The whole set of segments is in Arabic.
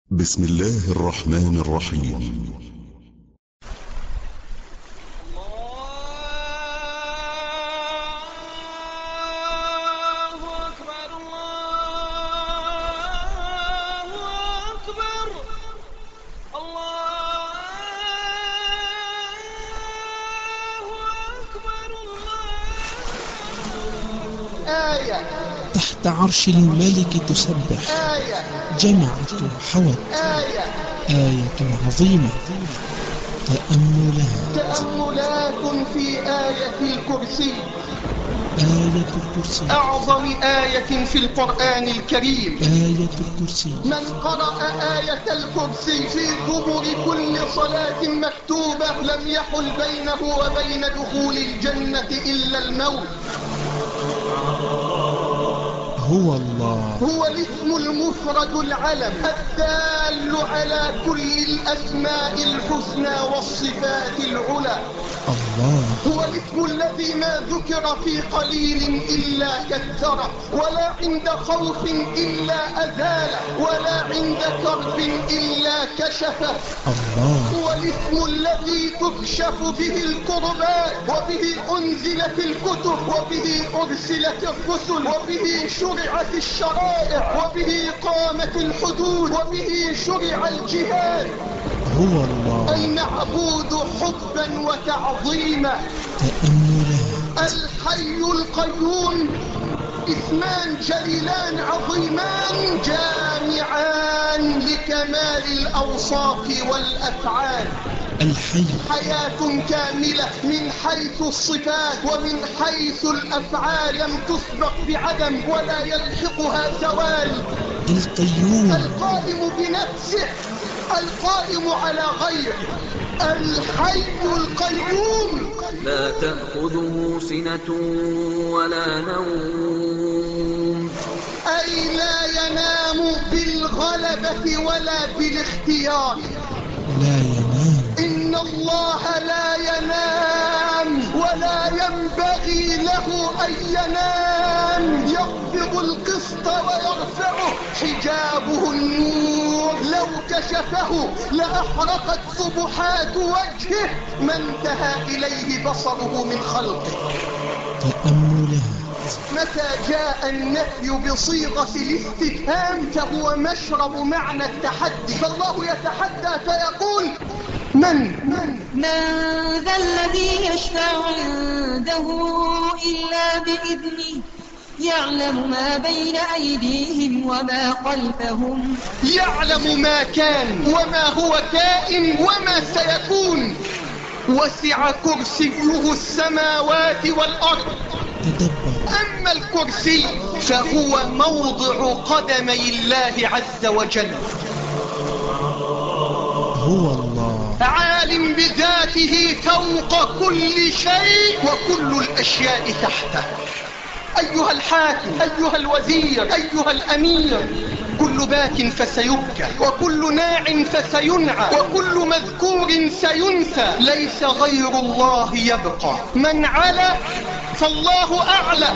بسم الله الرحمن الرحيم. الله أكبر الله أكبر الله أكبر آية تحت عرش الملك تسبح، آية جمعت وحوت، آية آية عظيمة. تأملات. تأملات في آية الكرسي، آية الكرسي، أعظم آية في القرآن الكريم. آية الكرسي. من قرأ آية الكرسي في دبر كل صلاة مكتوبة لم يحل بينه وبين دخول الجنة إلا الموت. هو الله. هو الاسم المفرد العلم الدال على كل الأسماء الحسنى والصفات العلى. الله هو الاسم الذي ما ذكر في قليل إلا كثره، ولا عند خوف إلا أزاله، ولا عند كرب إلا كشفه. الله هو الاسم الذي تكشف به الكربات، وبه أنزلت الكتب، وبه أرسلت الرسل، وبه شرعت الشرائع، وبه قامت الحدود، وبه شرع الجهاد. هو الله. المعبود حبا وتعظيما. تأملات. الحي القيوم اسمان جليلان عظيمان جامعان لكمال الأوصاف والأفعال. الحي. حياة كاملة من حيث الصفات ومن حيث الأفعال لم تسبق بعدم ولا يلحقها زوال. القيوم. القائم بنفسه، القائم على غيره، الحي القيوم. لا تأخذه سنة ولا نوم. أي لا ينام بالغلبة ولا بالاختيار. لا ينام. إن الله لا ينام ولا ينبغي له أن ينام. يقبض القسط ويرفعه، حجابه النور، لو كشفه لأحرقت سبحات وجهه ما انتهى إليه بصره من خلقه. تأملات. متى جاء النفي بصيغة الاستفهام فهو مشرب معنى التحدي، فالله يتحدى فيقول من ذا الذي يشفع عنده إلا بإذنه يعلم ما بين أيديهم وما خلفهم. يعلم ما كان وما هو كائن وما سيكون. وسع كرسيه السماوات والأرض. تدبر. أما الكرسي فهو موضع قدمي الله عز وجل. هو الله. عالم بذاته فوق كل شيء وكل الأشياء تحته. أيها الحاكم، أيها الوزير، أيها الأمير، كل باك فسيبكى، وكل ناع فسينعى، وكل مذكور سينسى، ليس غير الله يبقى. من علا فالله أعلى.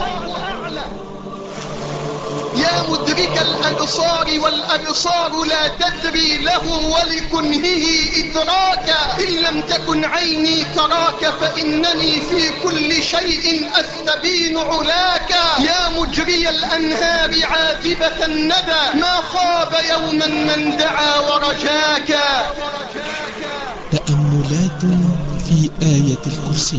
يا مدرك الأبصار والأبصار لا تدري له ولكنهه إدراكا. إن لم تكن عيني تراك فإنني في كل شيء أستبين علاك. يا مجري الأنهار عاذبة الندى ما خاب يوما من دعا ورجاك. تأملات في آية الكرسي.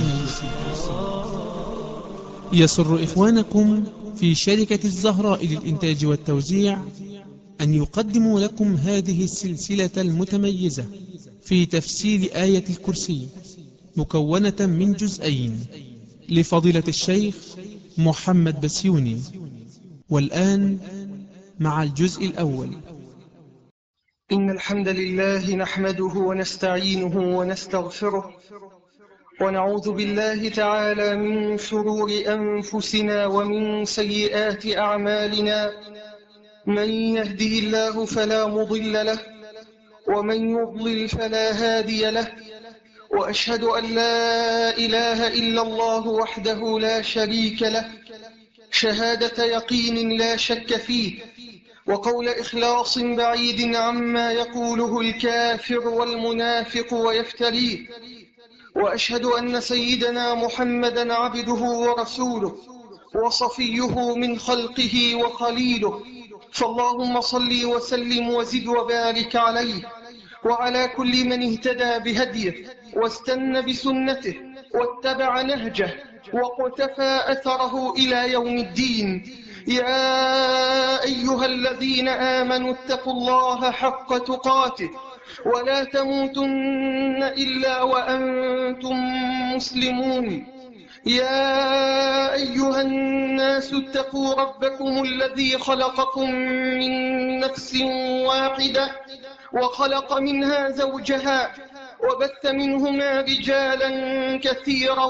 يسر إخوانكم في شركة الزهراء للإنتاج والتوزيع أن يقدموا لكم هذه السلسلة المتميزة في تفسير آية الكرسي، مكونة من جزئين لفضيلة الشيخ محمد بسيوني. والآن مع الجزء الأول. إن الحمد لله نحمده ونستعينه ونستغفره، ونعوذ بالله تعالى من شرور أنفسنا ومن سيئات أعمالنا. من يهده الله فلا مضل له، ومن يضلل فلا هادي له. وأشهد أن لا إله إلا الله وحده لا شريك له، شهادة يقين لا شك فيه. وقول إخلاص بعيد عما يقوله الكافر والمنافق ويفتريه. وأشهد أن سيدنا محمدا عبده ورسوله وصفيه من خلقه وخليله، فاللهم صل وسلم وزد وبارك عليه وعلى كل من اهتدى بهديه واستنى بسنته واتبع نهجه وقتفى أثره إلى يوم الدين. يا أيها الذين آمنوا اتقوا الله حق تقاته ولا تموتن إلا وأنتم مسلمون. يا أيها الناس اتقوا ربكم الذي خلقكم من نفس واحدة وخلق منها زوجها وبث منهما رجالا كثيرا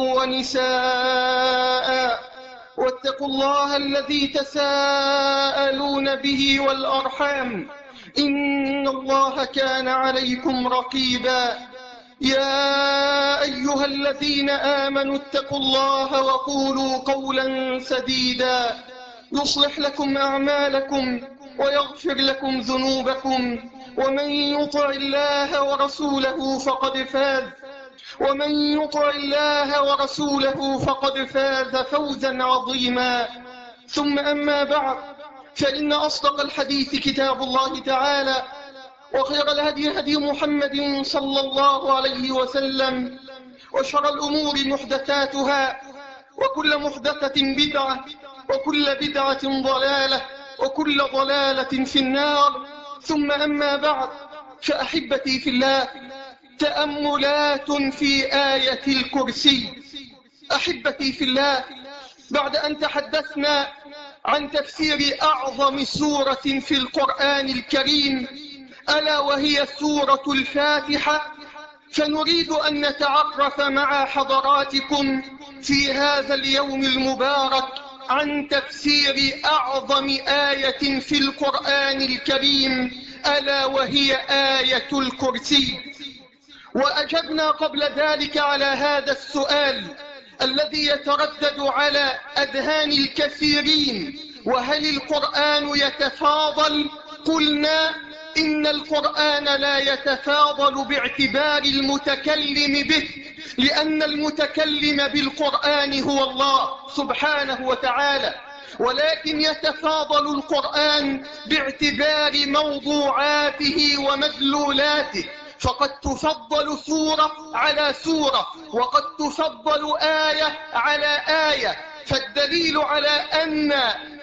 ونساء، واتقوا الله الذي تساءلون به والأرحام إن الله كان عليكم رقيبا. يا أيها الذين آمنوا اتقوا الله وقولوا قولا سديدا يصلح لكم أعمالكم ويغفر لكم ذنوبكم، ومن يطع الله ورسوله فقد فاز فوزا عظيما. ثم أما بعد، فإن أصدق الحديث كتاب الله تعالى، وخير الهدي هدي محمد صلى الله عليه وسلم، وشر الأمور محدثاتها، وكل محدثة بدعة، وكل بدعة ضلالة، وكل ضلالة في النار. ثم أما بعد، فأحبتي في الله، تأملات في آية الكرسي. أحبتي في الله، بعد أن تحدثنا عن تفسير أعظم سورة في القرآن الكريم ألا وهي سورة الفاتحة، فنريد أن نتعرف مع حضراتكم في هذا اليوم المبارك عن تفسير أعظم آية في القرآن الكريم ألا وهي آية الكرسي. وأجبنا قبل ذلك على هذا السؤال الذي يتردد على أذهان الكثيرين: وهل القرآن يتفاضل؟ قلنا إن القرآن لا يتفاضل باعتبار المتكلم به، لأن المتكلم بالقرآن هو الله سبحانه وتعالى، ولكن يتفاضل القرآن باعتبار موضوعاته ومدلولاته، فقد تفضل سورة على سورة، وقد تفضل آية على آية. فالدليل على أن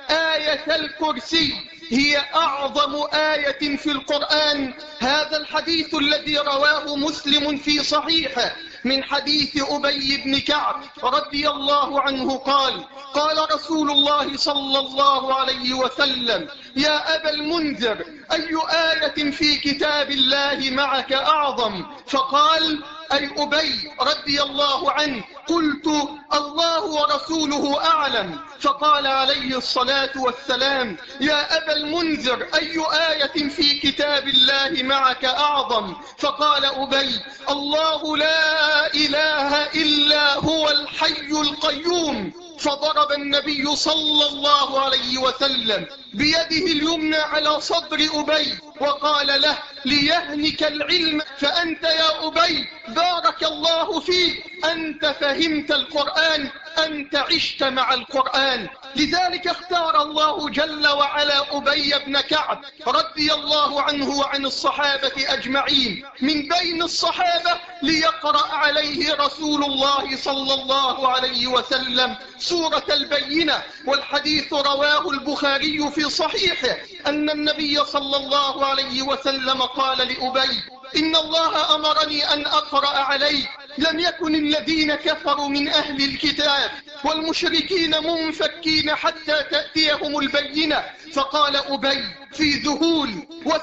آية الكرسي هي أعظم آية في القرآن هذا الحديث الذي رواه مسلم في صحيحه من حديث أبي بن كعب رضي الله عنه قال: قال رسول الله صلى الله عليه وسلم: يا أبا المنذر، أي آية في كتاب الله معك أعظم؟ فقال أي أبي رضي الله عنه: قلت الله ورسوله أعلم. فقال عليه الصلاة والسلام: يا أبا المنذر، أي آية في كتاب الله معك أعظم؟ فقال أبي: الله لا إله إلا هو الحي القيوم. فضرب النبي صلى الله عليه وسلم بيده اليمنى على صدر أبي وقال له: ليهنك العلم، فأنت يا أبي بارك الله فيك، أنت فهمت القرآن، أنت عشت مع القرآن. لذلك اختار الله جل وعلا أبي بن كعب رضي الله عنه وعن الصحابة أجمعين من بين الصحابة ليقرأ عليه رسول الله صلى الله عليه وسلم سورة البينة. والحديث رواه البخاري في صحيحه أن النبي صلى الله عليه وسلم قال لأبي: إن الله أمرني أن أقرأ عليك، لم يكن الذين كفروا من أهل الكتاب والمشركين منفكين حتى تأتيهم البينة. فقال أبي في ذهول: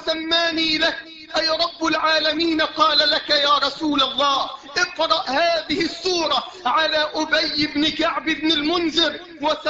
وسماني لك أي رب العالمين قال لك يا رسول الله اقرأ هذه السورة على أبي بن كعب بن المنذر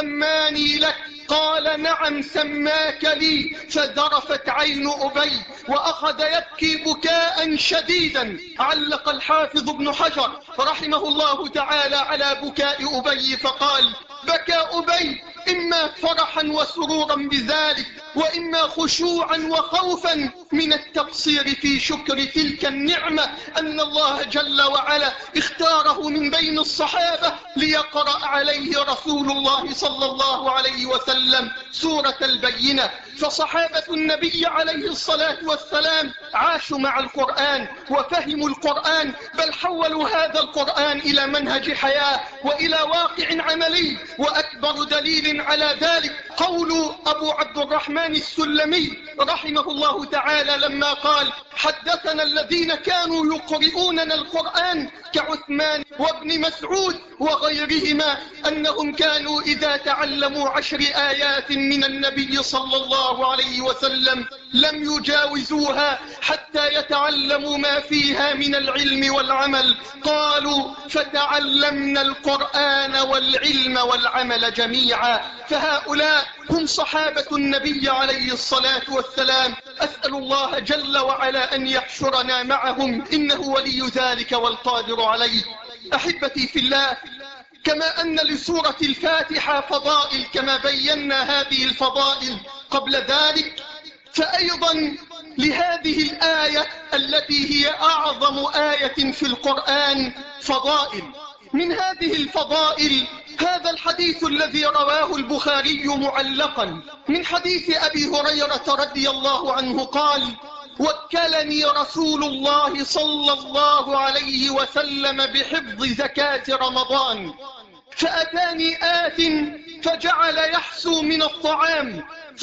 وسماني لك؟ قال: نعم سماك لي. فذرفت عين أبي وأخذ يبكي بكاء شديدا. علق الحافظ ابن حجر رحمه الله تعالى على بكاء أبي فقال: بكى أبي إما فرحا وسرورا بذلك، وإما خشوعا وخوفا من التقصير في شكر تلك النعمة أن الله جل وعلا اختاره من بين الصحابة ليقرأ عليه رسول الله صلى الله عليه وسلم سورة البينة. فصحابة النبي عليه الصلاة والسلام عاشوا مع القرآن وفهموا القرآن، بل حولوا هذا القرآن إلى منهج حياة وإلى واقع عملي. وأكبر دليل على ذلك قول أبو عبد الرحمن السلمي رحمه الله تعالى لما قال: حدثنا الذين كانوا يقرؤوننا القرآن كعثمان وابن مسعود وغيرهما أنهم كانوا إذا تعلموا 10 آيات من النبي صلى الله عليه وسلم لم يجاوزوها حتى يتعلموا ما فيها من العلم والعمل. قالوا: فتعلمنا القرآن والعلم والعمل جميعا. فهؤلاء هم صحابة النبي عليه الصلاة والسلام. أسأل الله جل وعلا أن يحشرنا معهم، إنه ولي ذلك والقادر عليه. أحبتي في الله، كما أن لسورة الفاتحة فضائل كما بينا هذه الفضائل قبل ذلك، فأيضا لهذه الآية التي هي أعظم آية في القرآن فضائل. من هذه الفضائل هذا الحديث الذي رواه البخاري معلقا من حديث أبي هريرة رضي الله عنه قال: وكلني رسول الله صلى الله عليه وسلم بحفظ زكاة رمضان، فأتاني آت فجعل يحسو من الطعام،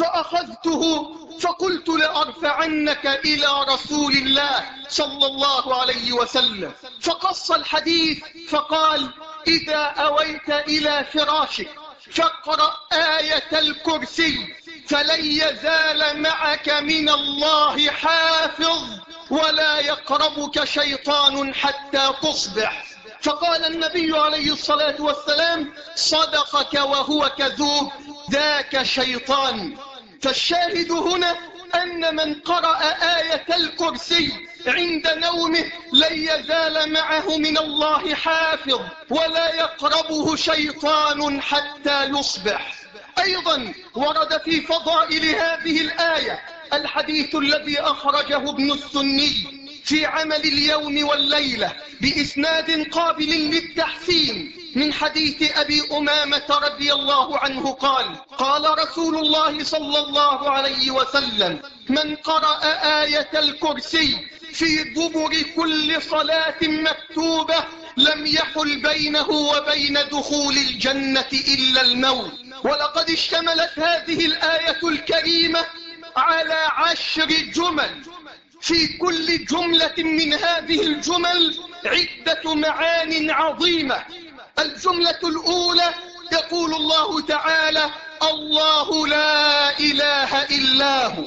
فأخذته فقلت لأرفعنك إلى رسول الله صلى الله عليه وسلم. فقص الحديث فقال: إذا أويت إلى فراشك فاقرأ آية الكرسي فلن يزال معك من الله حافظ ولا يقربك شيطان حتى تصبح. فقال النبي عليه الصلاة والسلام: صدقك وهو كذوب، ذاك شيطان. فالشاهد هنا أن من قرأ آية الكرسي عند نومه لن يزال معه من الله حافظ ولا يقربه شيطان حتى يصبح. أيضا ورد في فضائل هذه الآية الحديث الذي أخرجه ابن السني في عمل اليوم والليلة بإسناد قابل للتحسين من حديث أبي أمامة رضي الله عنه قال: قال رسول الله صلى الله عليه وسلم: من قرأ آية الكرسي في دبر كل صلاة مكتوبة لم يحل بينه وبين دخول الجنة إلا الموت. ولقد اشتملت هذه الآية الكريمة على 10 جمل، في كل جملة من هذه الجمل عدة معان عظيمة. الجملة الأولى يقول الله تعالى: الله لا إله إلا هو.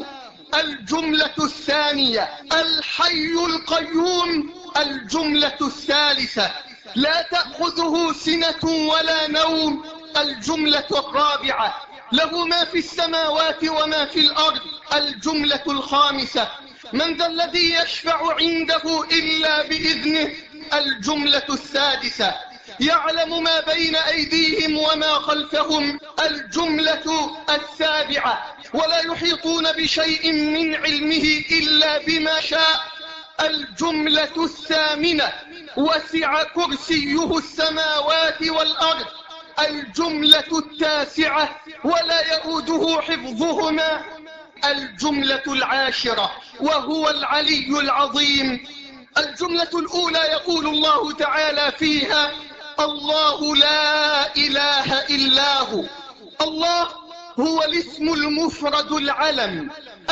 الجملة الثانية: الحي القيوم. الجملة الثالثة: لا تأخذه سنة ولا نوم. الجملة الرابعة: له ما في السماوات وما في الأرض. الجملة الخامسة: من ذا الذي يشفع عنده إلا بإذنه. الجملة السادسة: يعلم ما بين أيديهم وما خلفهم. الجملة السابعة: ولا يحيطون بشيء من علمه إلا بما شاء. الجملة الثامنة: وسع كرسيه السماوات والأرض. الجملة التاسعة: ولا يؤوده حفظهما. الجملة العاشرة: وهو العلي العظيم. الجملة الأولى يقول الله تعالى فيها: الله لا إله إلا هو. الله هو الاسم المفرد العلم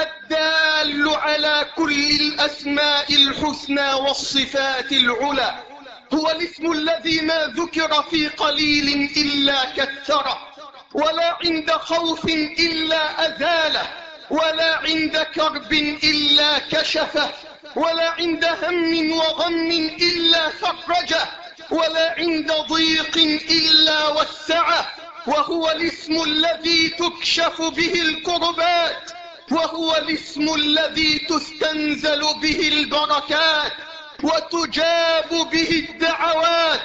الدال على كل الأسماء الحسنى والصفات العلى. هو الاسم الذي ما ذكر في قليل إلا كثره، ولا عند خوف إلا أزاله، ولا عند كرب إلا كشفه، ولا عند هم وغم إلا فرجه، ولا عند ضيق إلا وسعه. وهو الاسم الذي تكشف به الكربات، وهو الاسم الذي تستنزل به البركات، وتجاب به الدعوات،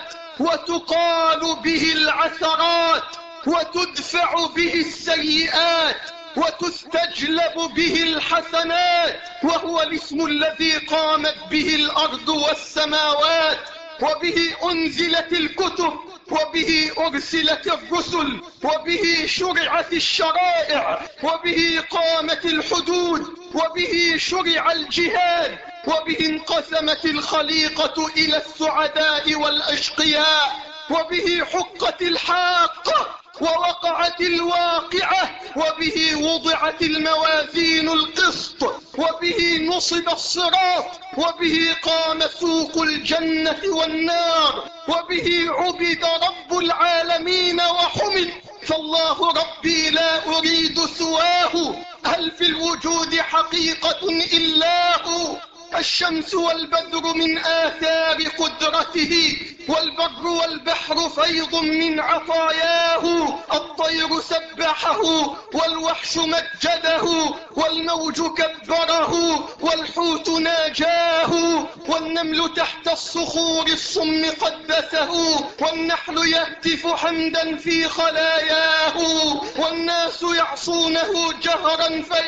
وتقال به العثرات، وتدفع به السيئات. وتستجلب به الحسنات، وهو الاسم الذي قامت به الأرض والسماوات، وبه أنزلت الكتب، وبه أرسلت الرسل، وبه شرعت الشرائع، وبه قامت الحدود، وبه شرع الجهاد، وبه انقسمت الخليقة إلى السعداء والأشقياء، وبه حقت الحاقة ووقعت الواقعة، وبه وضعت الموازين القسط، وبه نصب الصراط، وبه قام سوق الجنة والنار، وبه عبد رب العالمين وحمد. فالله ربي لا أريد سواه، هل في الوجود حقيقة إلا هو؟ الشمس والبدر من آثار قدرته، والبر والبحر فيض من عطاياه، الطير سبحه والوحش مجده، والموج كبره والحوت ناجاه، والنمل تحت الصخور الصم قدسه، والنحل يهتف حمدا في خلاياه، والناس يعصونه جهرا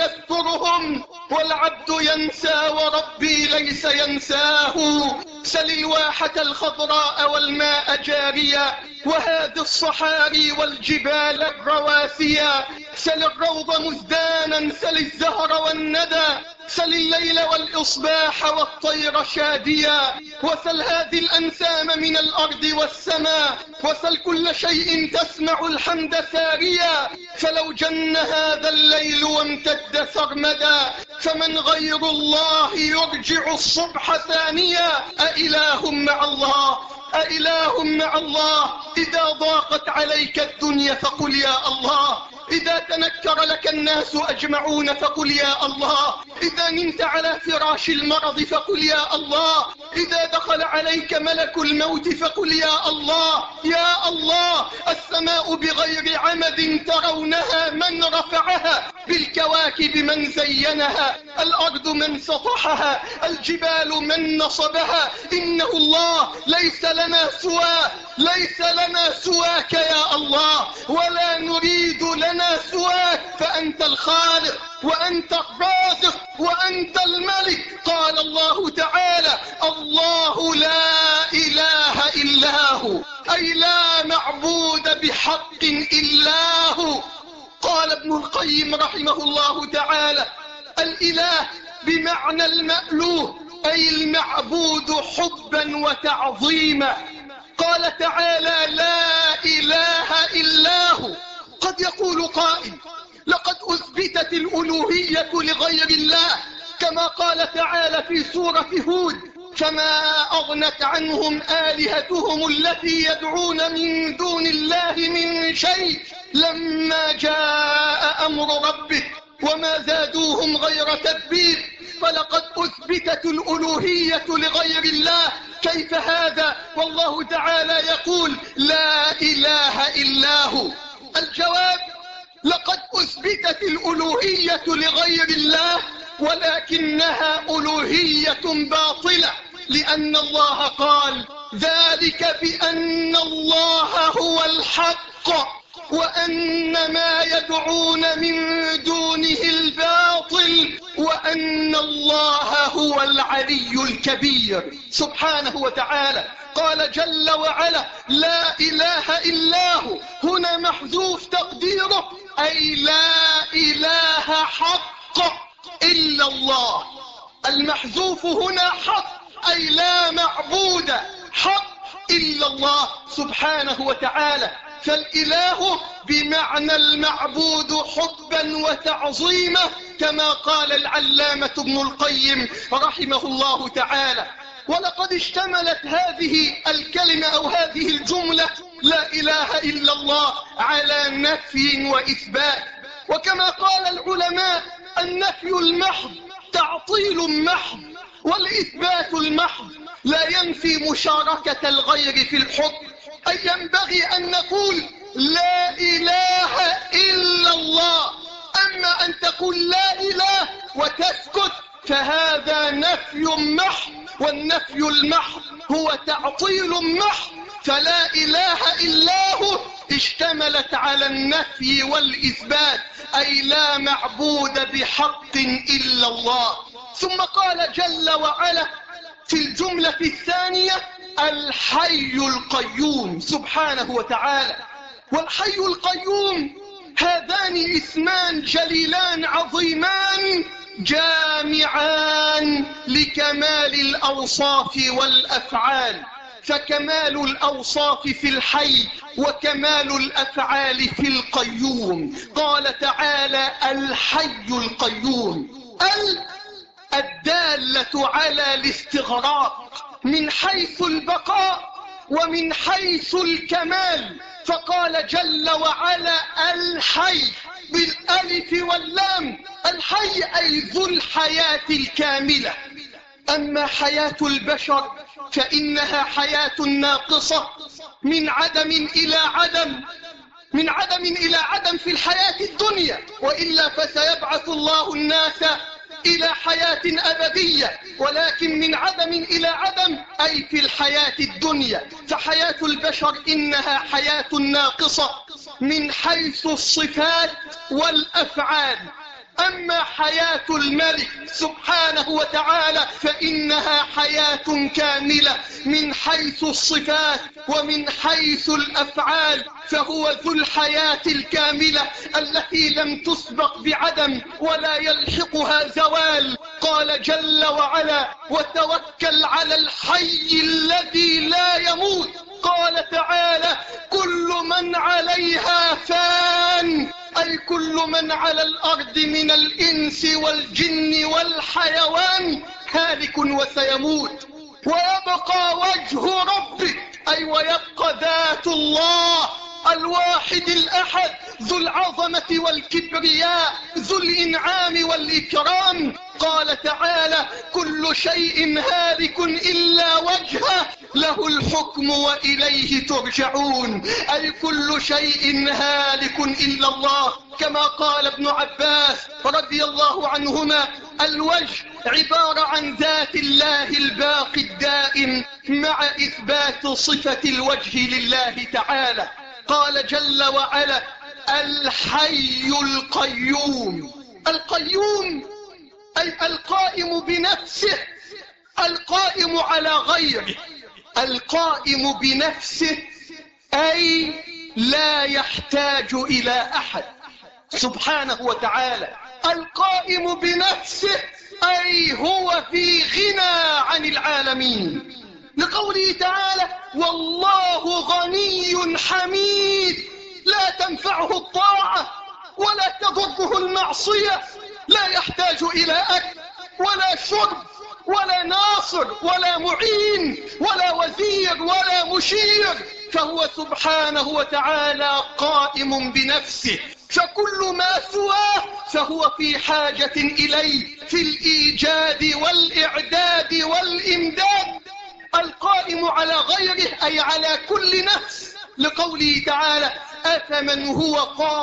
فيذكرهم، والعبد ينسى وربي ليس ينساه. سل الواحة الخضراء والماء جاريا، وهذه الصحاري والجبال الرواسيا، سل الروض مزدانا، سل الزهر والندى، سل الليل والإصباح والطير شاديا، وسل هذه الأنسام من الأرض والسماء، وسل كل شيء تسمع الحمد ساريا. فلو جن هذا الليل وامتد سرمدا، فمن غير الله يرجع الصبح ثانيا. أإله مع الله، أإله مع الله. إذا ضاقت عليك الدنيا فقل يا الله، إذا تنكر لك الناس أجمعون فقل يا الله، إذا نمت على فراش المرض فقل يا الله، إذا دخل عليك ملك الموت فقل يا الله. يا الله، السماء بغير عمد ترونها من رفعها، بالكواكب من زينها، الأرض من سطحها، الجبال من نصبها. إنه الله ليس لنا سواه، ليس لنا سواك يا الله، ولا نريد لنا سواك، فأنت الخالق وأنت الرازق وأنت الملك. قال الله تعالى: الله لا إله إلا هو، أي لا معبود بحق إلا هو. قال ابن القيم رحمه الله تعالى: الإله بمعنى المألوه، أي المعبود حبا وتعظيما. قال تعالى: لا إله إلا هو. قد يقول قائل: لقد أثبتت الألوهية لغير الله، كما قال تعالى في سورة هود: فما أغنت عنهم آلهتهم التي يدعون من دون الله من شيء لما جاء أمر ربك وما زادوهم غير تتبيب. فلقد أثبتت الألوهية لغير الله، كيف هذا والله تعالى يقول لا إله إلا هو؟ الجواب: لقد أثبتت الألوهية لغير الله، ولكنها ألوهية باطلة، لأن الله قال: ذلك بأن الله هو الحق، وأن ما يدعون من دونه الباطل، وأن الله هو العلي الكبير سبحانه وتعالى. قال جل وعلا: لا إله إلا هو، هنا محذوف تقديره، أي لا إله حق إلا الله. المحذوف هنا حق، أي لا معبود حق إلا الله سبحانه وتعالى. فالإله بمعنى المعبود حبا وتعظيما، كما قال العلامة ابن القيم رحمه الله تعالى. ولقد اشتملت هذه الكلمة أو هذه الجملة لا إله إلا الله على نفي وإثبات. وكما قال العلماء: النفي المحض تعطيل محض، والإثبات المحض لا ينفي مشاركة الغير في الحكم. أي ينبغي أن نقول لا إله إلا الله. أما أن تقول لا إله وتسكت فهذا نفي محض، والنفي المحض هو تعطيل محض. فلا إله إلا هو اشتملت على النفي والإثبات. أي لا معبود بحق إلا الله. ثم قال جل وعلا في الجملة الثانية الحي القيوم سبحانه وتعالى. والحي القيوم هذان اسمان جليلان عظيمان جامعان لكمال الأوصاف والأفعال، فكمال الأوصاف في الحي وكمال الأفعال في القيوم. قال تعالى الحي القيوم، الدالة على الاستغراق من حيث البقاء ومن حيث الكمال، فقال جل وعلا الحي بالألف واللام، الحي أي ذو الحياة الكاملة. أما حياة البشر فإنها حياة ناقصة من عدم إلى عدم، من عدم إلى عدم في الحياة الدنيا، وإلا فسيبعث الله الناس إلى حياة أبدية، ولكن من عدم إلى عدم أي في الحياة الدنيا. فحياة البشر إنها حياة ناقصة من حيث الصفات والأفعال. أما حياة الملك سبحانه وتعالى فإنها حياة كاملة من حيث الصفات ومن حيث الأفعال، فهو ذو الحياة الكاملة التي لم تسبق بعدم ولا يلحقها زوال. قال جل وعلا وتوكل على الحي الذي لا يموت. قال تعالى كل من عليها فان، أي كل من على الأرض من الإنس والجن والحيوان هالك وسيموت، ويبقى وجه ربك، أي ويبقى ذات الله الواحد الأحد ذو العظمة والكبرياء ذو الإنعام والإكرام. قال تعالى كل شيء هالك إلا وجهه له الحكم وإليه ترجعون، أي كل شيء هالك إلا الله. كما قال ابن عباس رضي الله عنهما الوجه عبارة عن ذات الله الباقي الدائم مع إثبات صفة الوجه لله تعالى. قال جل وعلا الحي القيوم. القيوم أي القائم بنفسه، القائم على غيره، القائم بنفسه أي لا يحتاج إلى أحد سبحانه وتعالى. القائم بنفسه أي هو في غنى عن العالمين، لقوله تعالى والله غني حميد لا تنفعه الطاعة ولا تضره المعصية، لا يحتاج إلى أكل ولا شرب ولا ناصر ولا معين ولا وزير ولا مشير، فهو سبحانه وتعالى قائم بنفسه، فكل ما سواه فهو في حاجة إليه في الإيجاد والإعداد والإمداد. القائم على غيره أي على كل نفس، لقوله تعالى أفمن هو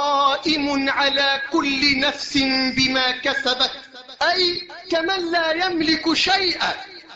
قائم على كل نفس بما كسبت، أي كمن لا يملك شيئا.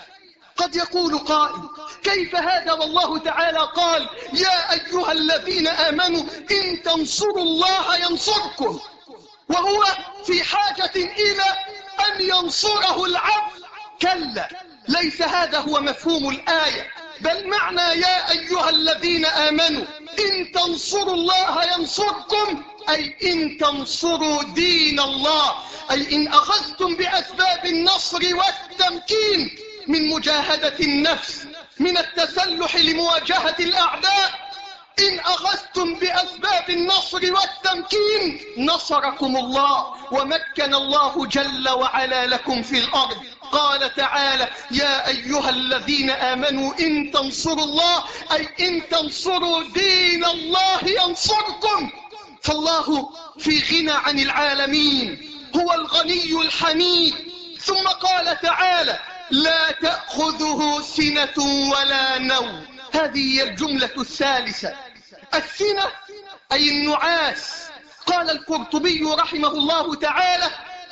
قد يقول قائل كيف هذا والله تعالى قال يا أيها الذين آمنوا إن تنصروا الله ينصركم، وهو في حاجة إلى أن ينصره العبد؟ كلا، ليس هذا هو مفهوم الآية، بل معنى يا أيها الذين آمنوا إن تنصروا الله ينصركم أي إن تنصروا دين الله، أي إن أخذتم بأسباب النصر والتمكين من مجاهدة النفس، من التسلح لمواجهة الأعداء، إن أخذتم بأسباب النصر والتمكين نصركم الله ومكن الله جل وعلا لكم في الأرض. قال تعالى يا أيها الذين آمنوا إن تنصروا الله أي إن تنصروا دين الله ينصركم، فالله في غنى عن العالمين، هو الغني الحميد. ثم قال تعالى لا تأخذه سنة ولا نوم. هذه هي الجملة الثالثة. السنة أي النعاس. قال القرطبي رحمه الله تعالى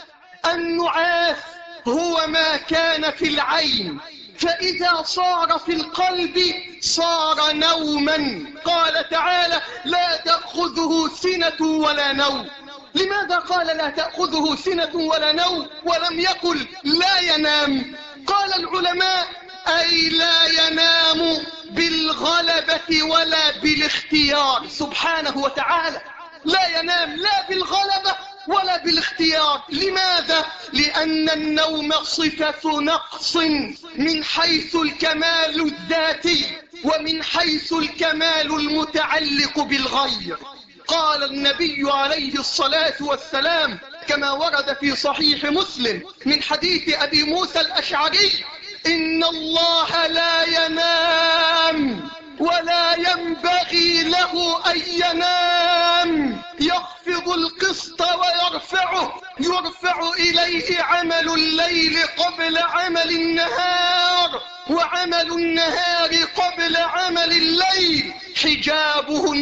النعاس هو ما كان في العين فإذا صار في القلب صار نوما. قال تعالى لا تأخذه سنة ولا نوم. لماذا قال لا تأخذه سنة ولا نوم ولم يقل لا ينام؟ قال العلماء أي لا ينام بالغلبة ولا بالاختيار سبحانه وتعالى، لا ينام لا بالغلبة ولا بالاختيار. لماذا؟ لأن النوم صفة نقص من حيث الكمال الذاتي ومن حيث الكمال المتعلق بالغير. قال النبي عليه الصلاة والسلام كما ورد في صحيح مسلم من حديث أبي موسى الأشعري: إن الله لا ينام ولا ينبغي له أن ينام، يخفض القسط ويرفعه، يرفع إليه عمل الليل قبل عمل النهار وعمل النهار قبل عمل الليل، حجابه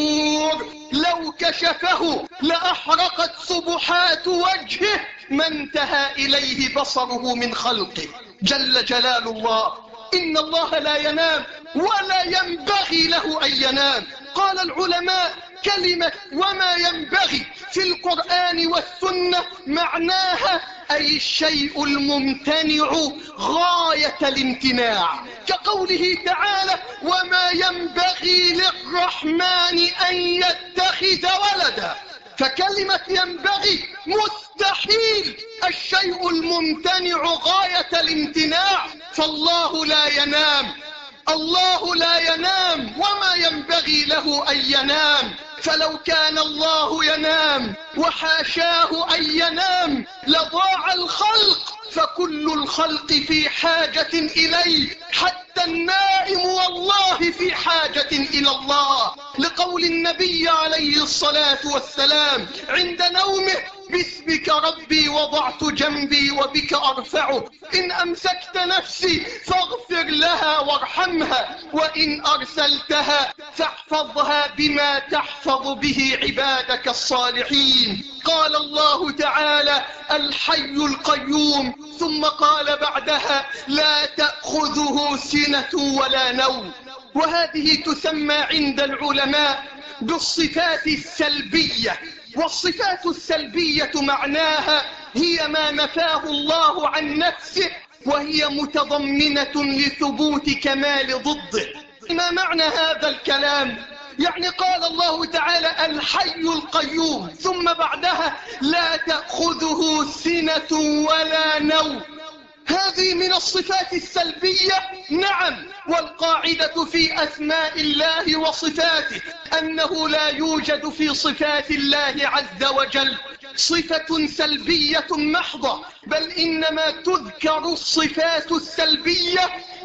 النور لو كشفه لأحرقت سبحات وجهه ما انتهى إليه بصره من خلقه جل جلال الله. إن الله لا ينام ولا ينبغي له أن ينام. قال العلماء كلمة وما ينبغي في القرآن والسنة معناها أي الشيء الممتنع غاية الامتناع، كقوله تعالى: وما ينبغي للرحمن أن يتخذ ولدا. فكلمة ينبغي مستحيل، الشيء الممتنع غاية الامتناع، فالله لا ينام، الله لا ينام وما ينبغي له أن ينام. فلو كان الله ينام وحاشاه أن ينام لضاع الخلق، فكل الخلق في حاجة إليه، حتى النائم والله في حاجة إلى الله، لقول النبي عليه الصلاة والسلام عند نومه: باسمك ربي وضعت جنبي وبك أرفعه، إن أمسكت نفسي فاغفر لها وارحمها، وإن أرسلتها فاحفظها بما تحفظ به عبادك الصالحين. قال الله تعالى: الحي القيوم، ثم قال بعدها: لا تأخذه سنة ولا نوم. وهذه تسمى عند العلماء بالصفات السلبية، والصفات السلبية معناها هي ما نفاه الله عن نفسه وهي متضمنة لثبوت كمال ضده. ما معنى هذا الكلام؟ يعني قال الله تعالى: الحي القيوم، ثم بعدها: لا تأخذه سنة ولا نوم. هذه من الصفات السلبية، نعم، والقاعدة في أسماء الله وصفاته أنه لا يوجد في صفات الله عز وجل صفة سلبية محضة، بل إنما تذكر الصفات السلبية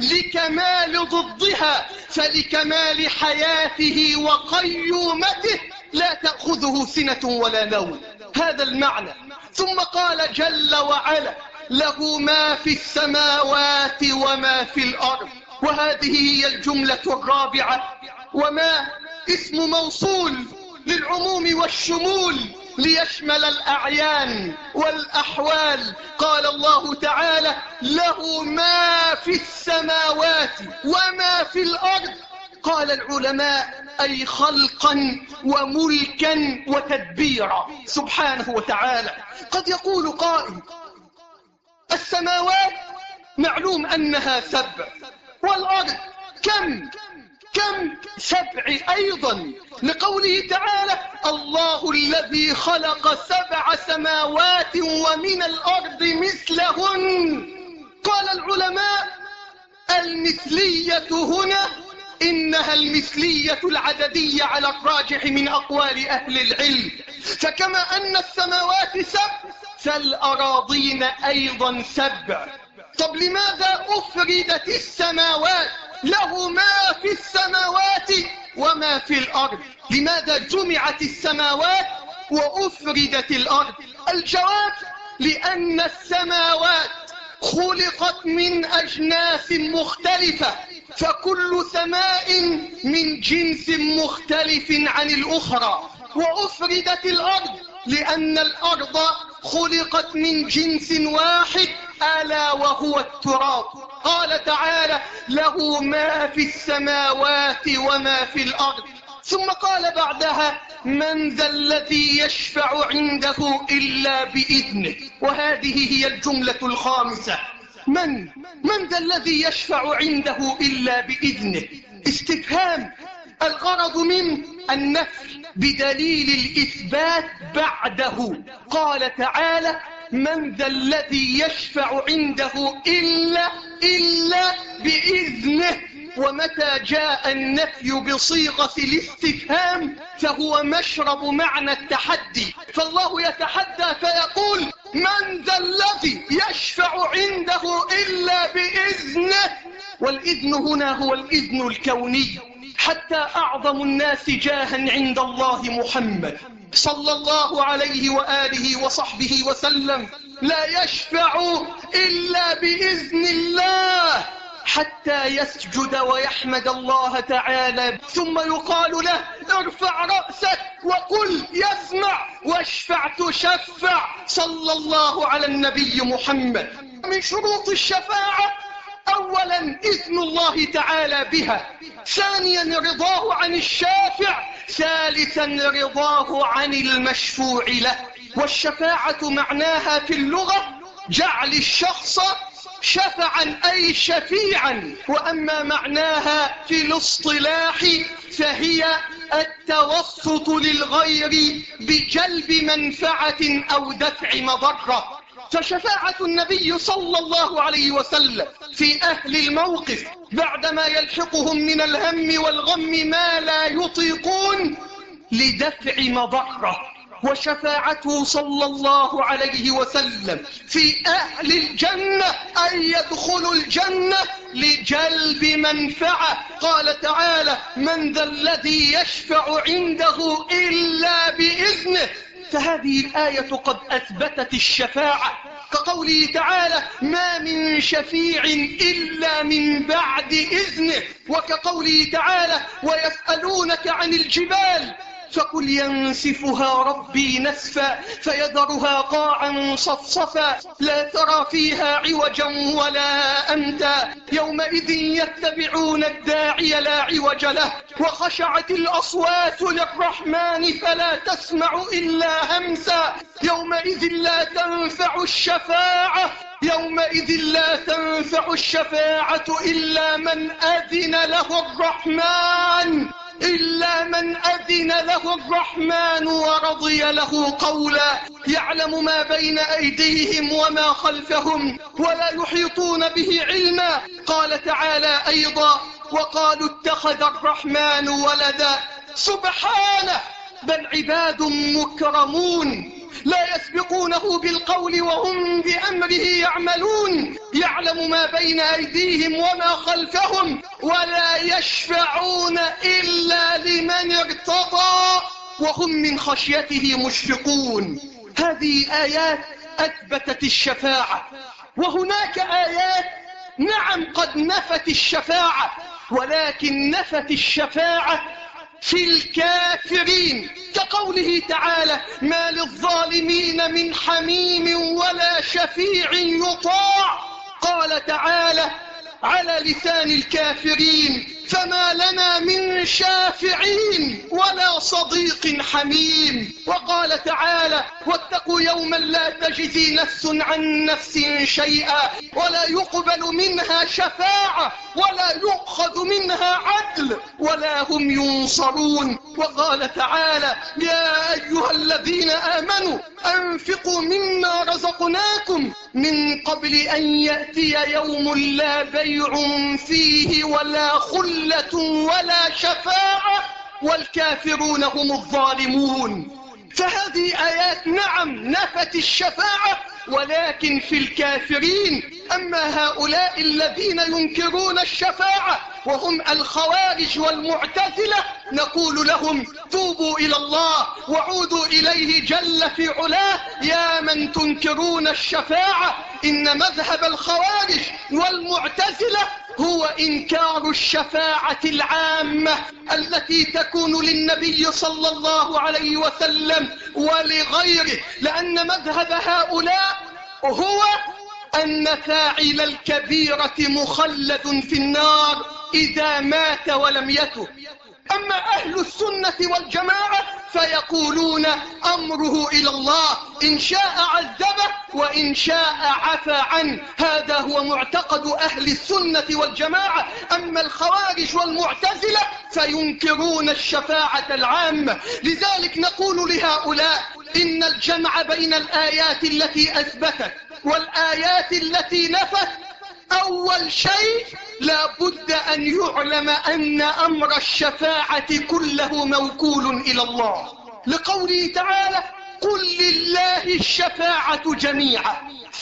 لكمال ضدها، فلكمال حياته وقيومته لا تأخذه سنة ولا نوم، هذا المعنى. ثم قال جل وعلا: له ما في السماوات وما في الأرض. وهذه هي الجملة الرابعة. وما اسم موصول للعموم والشمول ليشمل الأعيان والأحوال. قال الله تعالى: له ما في السماوات وما في الأرض. قال العلماء: أي خلقا وملكا وتدبيرا سبحانه وتعالى. قد يقول قائل: السماوات معلوم أنها 7، والأرض كم 7 أيضا، لقوله تعالى: الله الذي خلق 7 سماوات ومن الأرض مثلهن. قال العلماء: المثلية هنا إنها المثلية العددية على الراجح من أقوال أهل العلم، فكما أن السماوات 7 فالأراضين أيضا 7. طب لماذا أفردت السماوات؟ له ما في السماوات وما في الأرض. لماذا جمعت السماوات وأفردت الأرض؟ الجواب: لأن السماوات خلقت من أجناس مختلفة، فكل سماء من جنس مختلف عن الأخرى. وأفردت الأرض لأن الأرض خلقت من جنس واحد ألا وهو التراب. قال تعالى: له ما في السماوات وما في الأرض. ثم قال بعدها: من ذا الذي يشفع عنده إلا بإذنه. وهذه هي الجملة الخامسة: من ذا الذي يشفع عنده إلا بإذنه. استفهام، الغرض من النفي بدليل الإثبات بعده. قال تعالى: من ذا الذي يشفع عنده إلا بإذنه. ومتى جاء النفي بصيغة الاستفهام فهو مشرب معنى التحدي، فالله يتحدى فيقول: من ذا الذي يشفع عنده إلا بإذنه. والإذن هنا هو الإذن الكوني، حتى أعظم الناس جاها عند الله محمد صلى الله عليه وآله وصحبه وسلم لا يشفع إلا بإذن الله، حتى يسجد ويحمد الله تعالى، ثم يقال له: ارفع رأسك وقل يسمع، واشفع تشفع. صلى الله على النبي محمد. من شروط الشفاعة: أولا إذن الله تعالى بها، ثانيا رضاه عن الشافع، ثالثا رضاه عن المشفوع له. والشفاعة معناها في اللغة جعل الشخص شفعا أي شفيعا، وأما معناها في الاصطلاح فهي التوسط للغير بجلب منفعة أو دفع مضرة. فشفاعة النبي صلى الله عليه وسلم في أهل الموقف بعدما يلحقهم من الهم والغم ما لا يطيقون لدفع مضرة، وشفاعته صلى الله عليه وسلم في أهل الجنة أن يدخلوا الجنة لجلب منفعة. قال تعالى: من ذا الذي يشفع عنده إلا بإذنه. فهذه الآية قد أثبتت الشفاعة، كقوله تعالى: ما من شفيع إلا من بعد إذنه، وكقوله تعالى: ويسألونك عن الجبال فقل ينسفها ربي نسفا فيذرها قاعا صفصفا لا ترى فيها عوجا ولا أمتا يومئذ يتبعون الداعي لا عوج له وخشعت الأصوات للرحمن فلا تسمع إلا همسا يومئذ لا تنفع الشفاعة إلا من أذن له الرحمن ورضي له قولا يعلم ما بين أيديهم وما خلفهم ولا يحيطون به علما. قال تعالى أيضا: وقالوا اتخذ الرحمن ولدا سبحانه بل عباد مكرمون لا يسبقونه بالقول وهم بأمره يعملون يعلم ما بين أيديهم وما خلفهم ولا يشفعون إلا لمن ارتضى وهم من خشيته مشفقون. هذه آيات أثبتت الشفاعة، وهناك آيات نعم قد نفت الشفاعة، ولكن نفت الشفاعة في الكافرين، كقوله تعالى: ما للظالمين من حميم ولا شفيع يطاع. قال تعالى على لسان الكافرين: فما لنا من شافعين ولا صديق حميم. وقال تعالى: واتقوا يوما لا تجزي نفس عن نفس شيئا ولا يقبل منها شفاعة ولا يؤخذ منها عدل ولا هم ينصرون. وقال تعالى: يا أيها الذين آمنوا أنفقوا مما رزقناكم من قبل أن يأتي يوم لا بيع فيه ولا خلة ولا شفاعة والكافرون هم الظالمون. فهذه آيات نعم نفت الشفاعة، ولكن في الكافرين. أما هؤلاء الذين ينكرون الشفاعة وهم الخوارج والمعتزلة نقول لهم: توبوا إلى الله وعودوا إليه جل في علاه يا من تنكرون الشفاعة. إن مذهب الخوارج والمعتزلة هو إنكار الشفاعة العامة التي تكون للنبي صلى الله عليه وسلم ولغيره، لأن مذهب هؤلاء هو أن فاعل الكبيرة مخلد في النار إذا مات ولم يتب. أما أهل السنة والجماعة فيقولون أمره إلى الله، إن شاء عذبه وإن شاء عفى عنه. هذا هو معتقد أهل السنة والجماعة. أما الخوارج والمعتزلة فينكرون الشفاعة العامة. لذلك نقول لهؤلاء إن الجمع بين الآيات التي أثبتت والآيات التي نفت، أول شيء لا بد أن يعلم أن أمر الشفاعة كله موكول إلى الله، لقوله تعالى قل لله الشفاعة جميعا.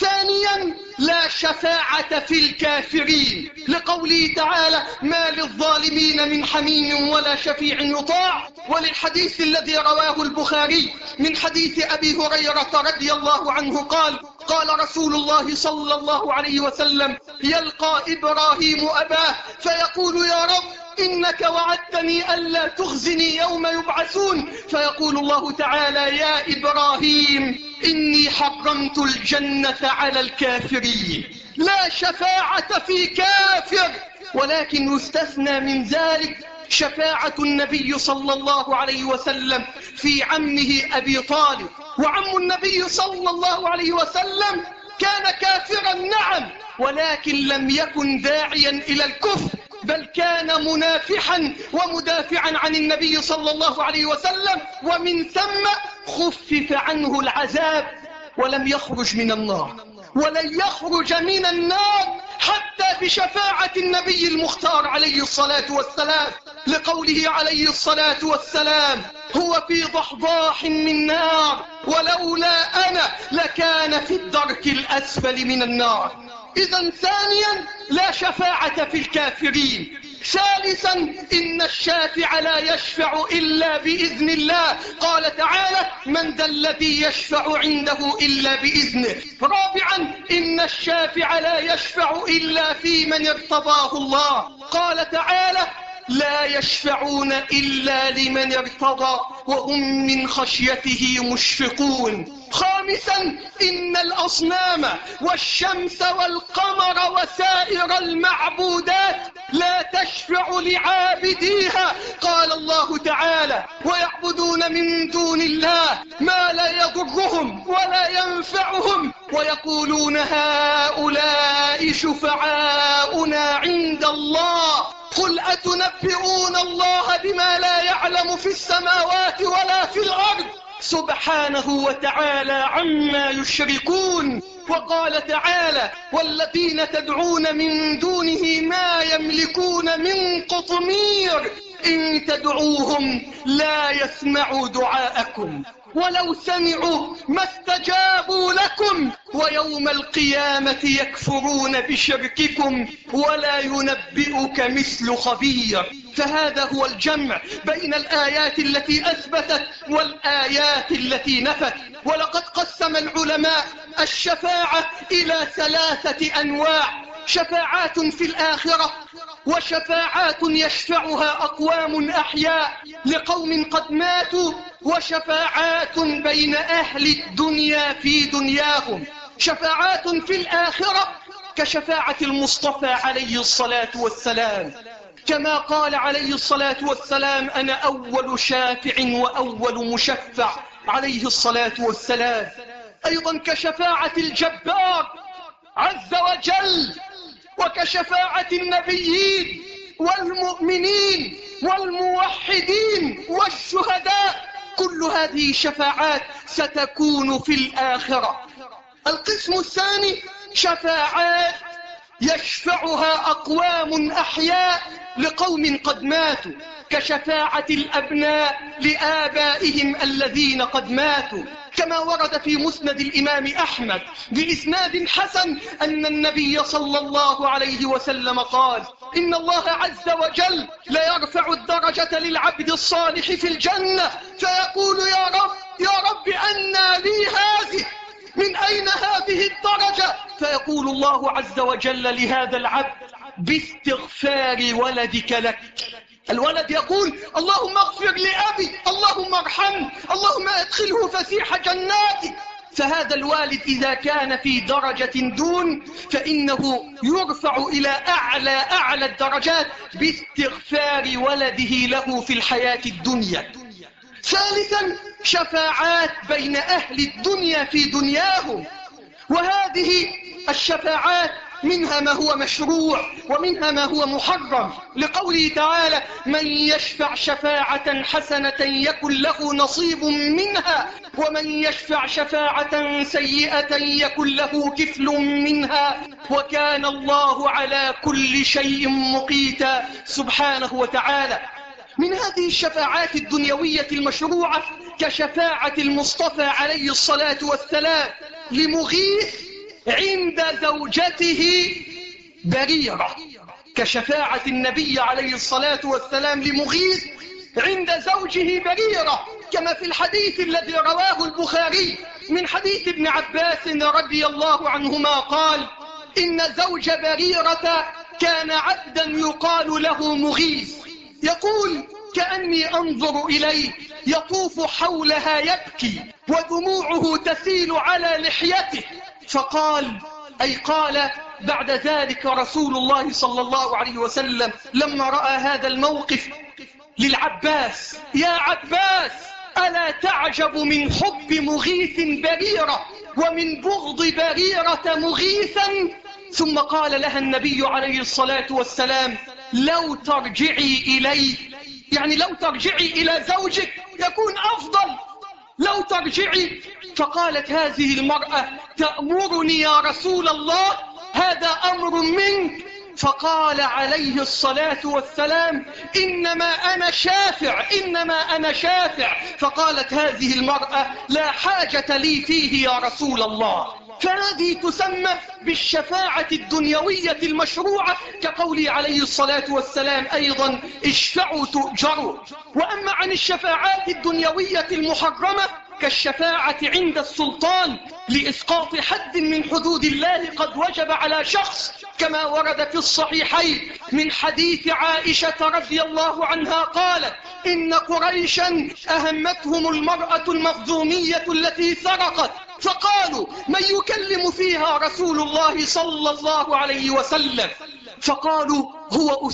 ثانيا لا شفاعة في الكافرين، لقوله تعالى ما للظالمين من حميم ولا شفيع يطاع. وللحديث الذي رواه البخاري من حديث أبي هريرة رضي الله عنه قال قال رسول الله صلى الله عليه وسلم يلقى إبراهيم أباه فيقول يا رب إنك وعدتني ألا تخزني يوم يبعثون، فيقول الله تعالى يا إبراهيم إني حرمت الجنة على الكافرين. لا شفاعة في كافر، ولكن يستثنى من ذلك شفاعة النبي صلى الله عليه وسلم في عمه أبي طالب. وعم النبي صلى الله عليه وسلم كان كافرا نعم، ولكن لم يكن داعيا إلى الكفر، بل كان منافحا ومدافعا عن النبي صلى الله عليه وسلم، ومن ثم خفف عنه العذاب ولم يخرج من النار، ولن يخرج من النار حتى بشفاعة النبي المختار عليه الصلاة والسلام، لقوله عليه الصلاة والسلام هو في ضحضاح من نار ولولا أنا لكان في الدرك الأسفل من النار. إذن ثانيا لا شفاعة في الكافرين. ثالثا إن الشافع لا يشفع إلا بإذن الله، قال تعالى من ذا الذي يشفع عنده إلا بإذنه. رابعا إن الشافع لا يشفع إلا في من ارتضاه الله، قال تعالى لا يشفعون إلا لمن ارتضى وهم من خشيته مشفقون. خامسا إن الأصنام والشمس والقمر وسائر المعبودات لا تشفع لعابديها، قال الله تعالى ويعبدون من دون الله ما لا يضرهم ولا ينفعهم ويقولون هؤلاء شفعاؤنا عند الله قل أتنبئون الله بما لا يعلم في السماوات ولا في الأرض سبحانه وتعالى عما يشركون. وقال تعالى والذين تدعون من دونه ما يملكون من قطمير إن تدعوهم لا يسمعوا دعاءكم ولو سمعوا ما استجابوا لكم ويوم القيامة يكفرون بشرككم ولا ينبئك مثل خبير. فهذا هو الجمع بين الآيات التي أثبتت والآيات التي نفت. ولقد قسم العلماء الشفاعة إلى 3 أنواع: شفاعات في الآخرة، وشفاعات يشفعها أقوام أحياء لقوم قد ماتوا، وشفاعات بين أهل الدنيا في دنياهم. شفاعات في الآخرة كشفاعة المصطفى عليه الصلاة والسلام، كما قال عليه الصلاة والسلام أنا أول شافع وأول مشفع عليه الصلاة والسلام. أيضا كشفاعة الجبار عز وجل، وكشفاعة النبيين والمؤمنين والموحدين والشهداء. كل هذه شفاعات ستكون في الآخرة. القسم الثاني شفاعات يشفعها أقوام أحياء لقوم قد ماتوا، كشفاعة الأبناء لآبائهم الذين قد ماتوا، كما ورد في مسند الإمام أحمد بإسناد حسن أن النبي صلى الله عليه وسلم قال إن الله عز وجل لا يرفع الدرجة للعبد الصالح في الجنة فيقول يا رب أنى لي هذه، من أين هذه الدرجة؟ فيقول الله عز وجل لهذا العبد باستغفار ولدك لك. الولد يقول اللهم اغفر لأبي، اللهم ارحمه، اللهم ادخله فسيح جناتك. فهذا الوالد إذا كان في درجة دون فإنه يرفع إلى أعلى الدرجات باستغفار ولده له في الحياة الدنيا. ثالثا شفاعات بين أهل الدنيا في دنياهم، وهذه الشفاعات منها ما هو مشروع ومنها ما هو محرم، لقوله تعالى: من يشفع شفاعة حسنة يكن له نصيب منها ومن يشفع شفاعة سيئة يكن له كفل منها وكان الله على كل شيء مقيتا سبحانه وتعالى. من هذه الشفاعات الدنيوية المشروعة كشفاعة المصطفى عليه الصلاة والسلام لمغيث عند زوجته بريرة، كشفاعة النبي عليه الصلاة والسلام لمغيث عند زوجه بريرة، كما في الحديث الذي رواه البخاري من حديث ابن عباس رضي الله عنهما قال: إن زوج بريرة كان عبدا يقال له مغيث، يقول: كأني أنظر إليه يطوف حولها يبكي ودموعه تسيل على لحيته. فقال، أي قال بعد ذلك رسول الله صلى الله عليه وسلم لما رأى هذا الموقف للعباس: يا عباس، ألا تعجب من حب مغيث بريرة ومن بغض بريرة مغيثا؟ ثم قال لها النبي عليه الصلاة والسلام: لو ترجعي إلي، يعني لو ترجعي إلى زوجك يكون أفضل، لو ترجعي. فقالت هذه المرأة: تأمرني يا رسول الله؟ هذا أمر منك. فقال عليه الصلاة والسلام: إنما أنا شافع. فقالت هذه المرأة: لا حاجة لي فيه يا رسول الله. فهذه تسمى بالشفاعة الدنيوية المشروعة، كقوله عليه الصلاة والسلام أيضا: اشفعوا تؤجروا. وأما عن الشفاعات الدنيوية المحرمة كالشفاعة عند السلطان لإسقاط حد من حدود الله قد وجب على شخص، كما ورد في الصحيحين من حديث عائشة رضي الله عنها قالت: إن قريشا أهمتهم المرأة المخزومية التي سرقت، فقالوا: من يكلم فيها رسول الله صلى الله عليه وسلم؟ فقالوا: هو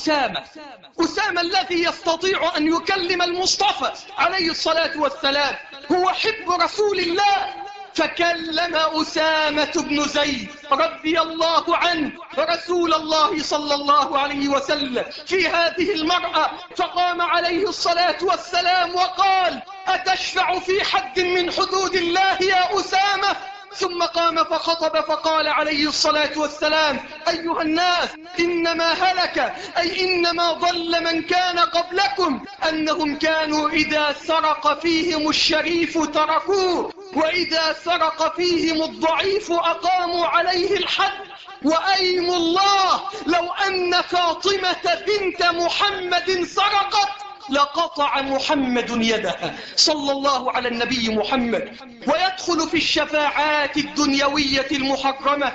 أسامة الذي يستطيع أن يكلم المصطفى عليه الصلاة والسلام، هو حب رسول الله. فكلم أسامة بن زيد رضي الله عنه رسول الله صلى الله عليه وسلم في هذه المرأة، فقام عليه الصلاة والسلام وقال: أتشفع في حد من حدود الله يا أسامة؟ ثم قام فخطب فقال عليه الصلاة والسلام: أيها الناس، إنما هلك، أي إنما ضل من كان قبلكم، أنهم كانوا إذا سرق فيهم الشريف تركوه، وإذا سرق فيهم الضعيف أقاموا عليه الحد. وأيم الله لو أن فاطمة بنت محمد سرقت لقطع محمد يدها، صلى الله على النبي محمد. ويدخل في الشفاعات الدنيوية المحرمة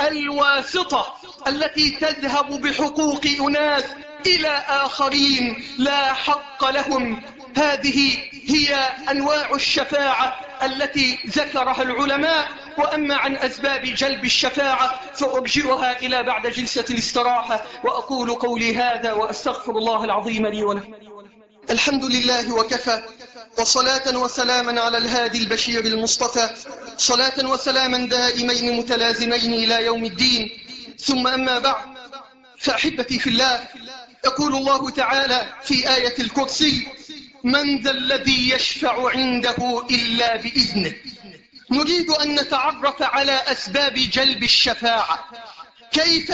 الواسطة التي تذهب بحقوق أناس إلى آخرين لا حق لهم. هذه هي أنواع الشفاعة التي ذكرها العلماء. وأما عن أسباب جلب الشفاعة فأرجئها إلى بعد جلسة الاستراحة، وأقول قولي هذا وأستغفر الله العظيم لي ولكم. الحمد لله وكفى، وصلاة وسلاما على الهادي البشير المصطفى، صلاة وسلاما دائمين متلازمين إلى يوم الدين. ثم أما بعد، فأحبتي في الله، يقول الله تعالى في آية الكرسي: من ذا الذي يشفع عنده إلا بإذنه. نريد أن نتعرف على أسباب جلب الشفاعة، كيف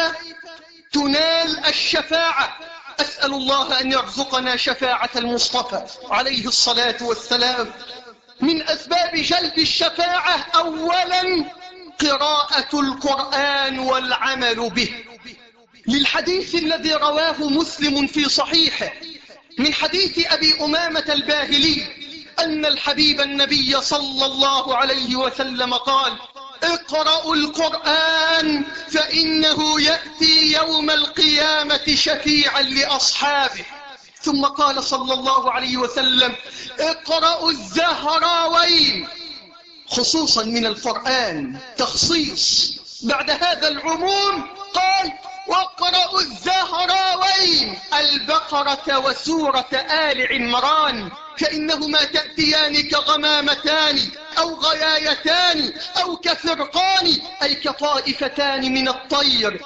تنال الشفاعة. أسأل الله أن يرزقنا شفاعة المصطفى عليه الصلاة والسلام. من أسباب جلب الشفاعة أولا قراءة القرآن والعمل به، للحديث الذي رواه مسلم في صحيحه من حديث أبي أمامة الباهلي أن الحبيب النبي صلى الله عليه وسلم قال: اقرأوا القرآن فإنه يأتي يوم القيامة شفيعا لأصحابه. ثم قال صلى الله عليه وسلم: اقرأوا الزهراوين، خصوصا من القرآن، تخصيص. بعد هذا العموم قال واقرأوا الزهراوين البقرة وسورة آل عمران فإنهما تأتيان كغمامتان أو غيايتان أو كفرقان أي كطائفتان من الطير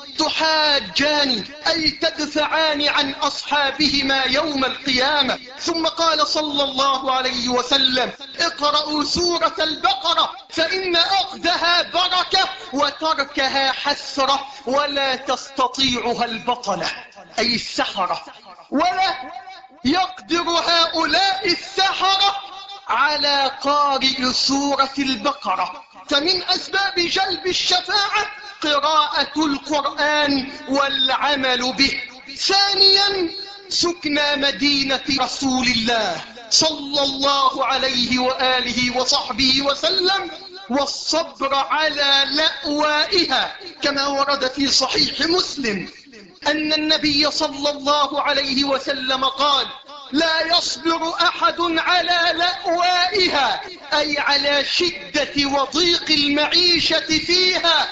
تحاجان أي تدفعان عن أصحابهما يوم القيامة. ثم قال صلى الله عليه وسلم اقرأوا سورة البقرة فإن أخذها بركة وتركها حسرة ولا تستطيعها البطلة أي السحرة، ولا يقدر هؤلاء السحرة على قارئ سورة البقرة. فمن أسباب جلب الشفاعة قراءة القرآن والعمل به. ثانيا سكنى مدينة رسول الله صلى الله عليه وآله وصحبه وسلم والصبر على لأوائها، كما ورد في صحيح مسلم أن النبي صلى الله عليه وسلم قال لا يصبر أحد على لأوائها أي على شدة وضيق المعيشة فيها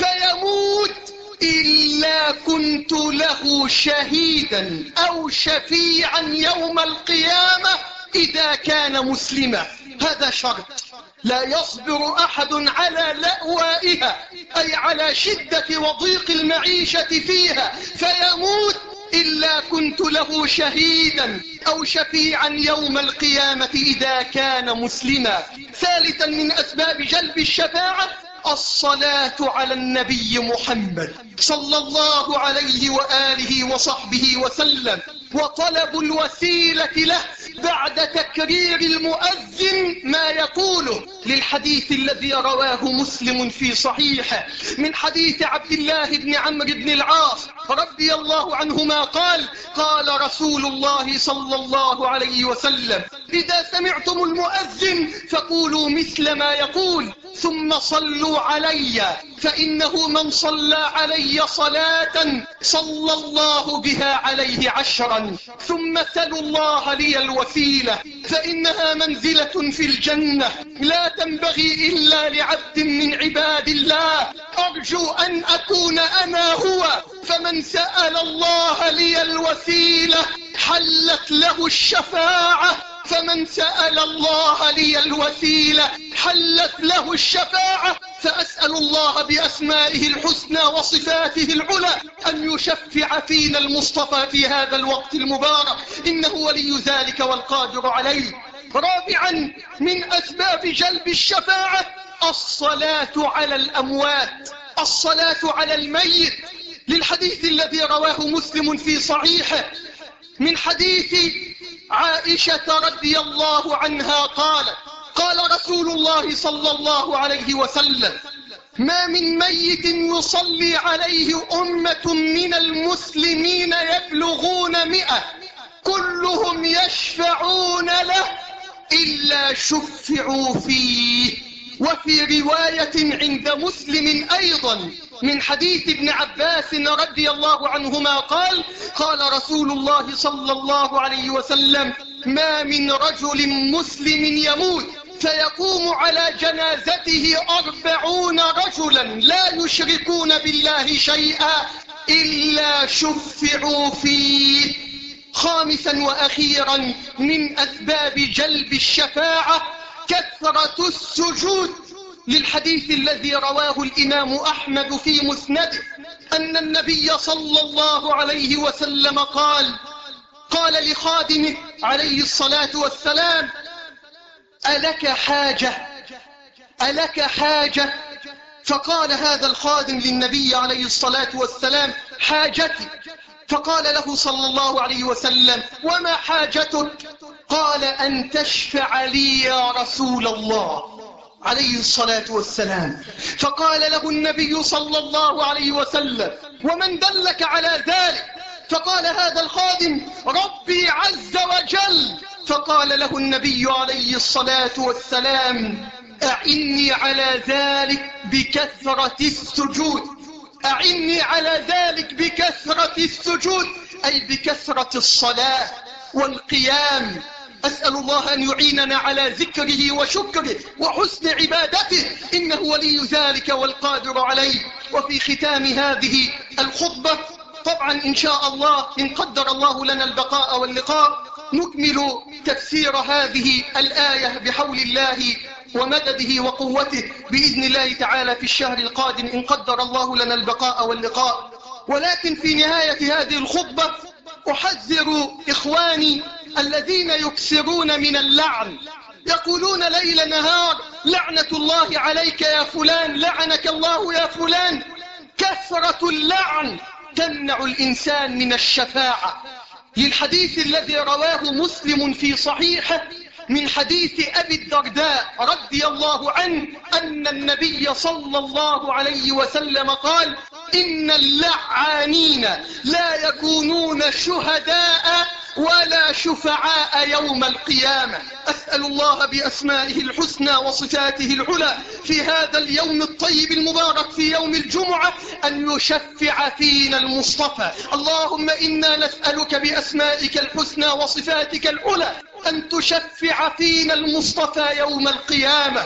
فيموت إلا كنت له شهيدا أو شفيعا يوم القيامة إذا كان مسلما. هذا شرط، لا يصبر أحد على لأوائها أي على شدة وضيق المعيشة فيها فيموت إلا كنت له شهيدا أو شفيعا يوم القيامة إذا كان مسلما. ثالثا من أسباب جلب الشفاعة الصلاة على النبي محمد صلى الله عليه وآله وصحبه وسلم وطلب الوسيلة له بعد تكرير المؤذن ما يقوله، للحديث الذي رواه مسلم في صحيحه من حديث عبد الله بن عمرو بن العاص رضي الله عنهما قال قال رسول الله صلى الله عليه وسلم إذا سمعتم المؤذن فقولوا مثل ما يقول ثم صلوا علي فإنه من صلى علي صلاة صلى الله بها عليه 10 ثم سلوا الله لي الوسيلة فإنها منزلة في الجنة لا تنبغي إلا لعبد من عباد الله أرجو أن أكون أنا هو فمن سأل الله لي الوسيلة حلت له الشفاعة فمن سأل الله لي الوسيلة حلت له الشفاعة فأسأل الله بأسمائه الحسنى وصفاته العلى أن يشفع فينا المصطفى في هذا الوقت المبارك إنه ولي ذلك والقادر عليه. رابعا من أسباب جلب الشفاعة الصلاة على الأموات، الصلاة على الميت، للحديث الذي رواه مسلم في صحيحه من حديث عائشة رضي الله عنها قالت قال رسول الله صلى الله عليه وسلم ما من ميت يصلي عليه أمة من المسلمين يبلغون 100 كلهم يشفعون له إلا شفعوا فيه. وفي رواية عند مسلم أيضا من حديث ابن عباس رضي الله عنهما قال قال رسول الله صلى الله عليه وسلم ما من رجل مسلم يموت فيقوم على جنازته 40 رجلا لا يشركون بالله شيئا إلا شفعوا فيه. خامسا وأخيرا من أسباب جلب الشفاعة كثرة السجود، للحديث الذي رواه الإمام أحمد في مسنده أن النبي صلى الله عليه وسلم قال لخادمه عليه الصلاة والسلام ألك حاجة؟ فقال هذا الخادم للنبي عليه الصلاة والسلام حاجتي. فقال له صلى الله عليه وسلم وما حاجتك؟ قال أن تشفع لي يا رسول الله عليه الصلاة والسلام. فقال له النبي صلى الله عليه وسلم ومن دلك على ذلك؟ فقال هذا الخادم ربي عز وجل. فقال له النبي عليه الصلاة والسلام أعني على ذلك بكثرة السجود، أعني على ذلك بكثرة السجود أي بكثرة الصلاة والقيام أسأل الله أن يعيننا على ذكره وشكره وحسن عبادته، إنه ولي ذلك والقادر عليه. وفي ختام هذه الخطبة طبعا إن شاء الله إن قدر الله لنا البقاء واللقاء نكمل تفسير هذه الآية بحول الله ومدده وقوته بإذن الله تعالى في الشهر القادم إن قدر الله لنا البقاء واللقاء. ولكن في نهاية هذه الخطبة أحذر إخواني الذين يكثرون من اللعن، يقولون ليل نهار لعنة الله عليك يا فلان، لعنك الله يا فلان. كثرة اللعن تمنع الإنسان من الشفاعة. للحديث الذي رواه مسلم في صحيحه من حديث أبي الدرداء رضي الله عنه أن النبي صلى الله عليه وسلم قال: إن اللعانين لا يكونون شهداء ولا شفعاء يوم القيامة. أسأل الله بأسمائه الحسنى وصفاته العلى في هذا اليوم الطيب المبارك في يوم الجمعة أن يشفع فينا المصطفى. اللهم إنا نسألك بأسمائك الحسنى وصفاتك العلى أن تشفع فينا المصطفى يوم القيامة.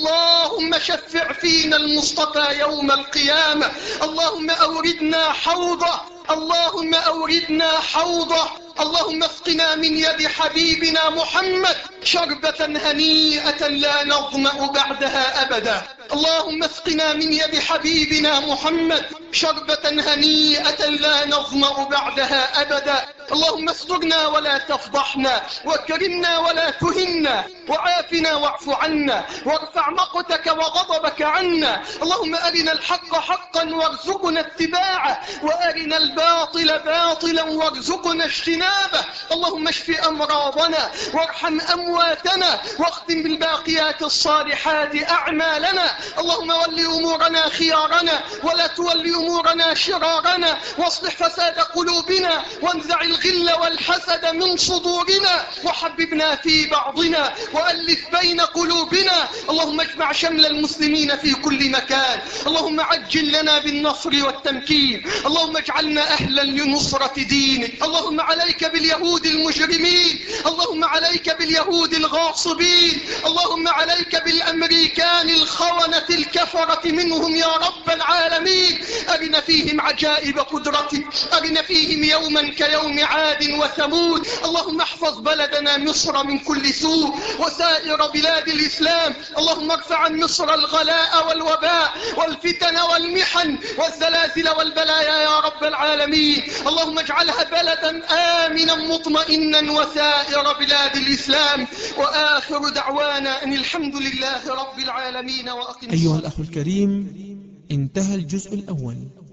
اللهم شفع فينا المصطفى يوم القيامة. اللهم أوردنا حوضه، اللهم أوردنا حوضه. اللهم اسقنا من يد حبيبنا محمد شربة هنيئة لا نظمأ بعدها أبدا. اللهم اسقنا من يد حبيبنا محمد شربة هنيئة لا نظمأ بعدها أبدا. اللهم استرنا ولا تفضحنا، واكرمنا ولا تهنا، وعافنا واعف عنا، وارفع مقتك وغضبك عنا. اللهم أرنا الحق حقا وارزقنا اتباعه، وأرنا الباطل باطلا وارزقنا اجتنابه. اللهم اشف أمراضنا وارحم أمواتنا، واختم بالباقيات الصالحات أعمالنا. اللهم ول أمورنا خيارنا ولا تول أمورنا شرارنا، واصلح فساد قلوبنا، وانزع الغل والحسد من صدورنا، وحببنا في بعضنا، وألف بين قلوبنا. اللهم اجمع شمل المسلمين في كل مكان. اللهم عجل لنا بالنصر والتمكين. اللهم اجعلنا أهلا لنصرة دينك. اللهم عليك باليهود المجرمين، اللهم عليك باليهود الغاصبين، اللهم عليك بالأمريكان الخونة الكفرة منهم يا رب العالمين. أرنا فيهم عجائب قدرتك، أرنا فيهم يوما كيوم عاد وثمود. اللهم احفظ بلدنا مصر من كل سوء وسائر بلاد الإسلام. اللهم ارفع عن مصر الغلاء والوباء والفتن والمحن والزلازل والبلايا يا رب العالمين. اللهم اجعلها بلدا آمنا مطمئنا وسائر بلاد الإسلام. وآخر دعوانا أن الحمد لله رب العالمين. وأقم أيها الأخ الكريم، انتهى الجزء الأول.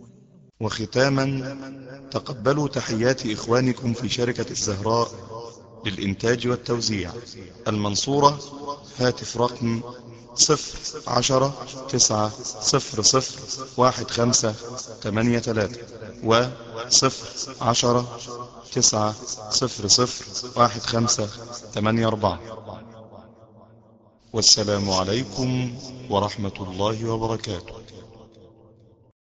وختاما تقبلوا تحيات إخوانكم في شركة الزهراء للإنتاج والتوزيع المنصورة. هاتف رقم 010-900-1583 و 010-900-1584. والسلام عليكم ورحمة الله وبركاته.